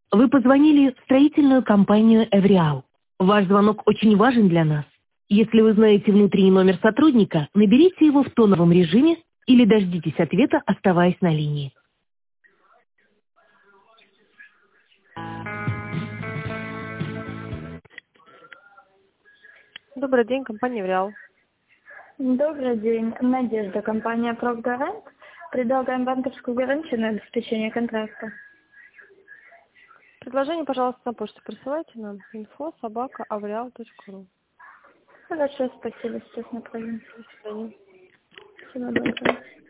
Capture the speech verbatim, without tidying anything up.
Вы позвонили в строительную компанию «Эвриал». Ваш звонок очень важен для нас. Если вы знаете внутренний номер сотрудника, наберите его в тоновом режиме или дождитесь ответа, оставаясь на линии. Добрый день, компания «Эвриал». Добрый день. Надежда, компания «Профгарант». Предлагаем банковскую гарантию на обеспечение контракта. Предложение, пожалуйста, на почту присылайте нам. инфо собака авриал точка ру. Хорошо, спасибо, сейчас направим. До свидания. Всего доброго.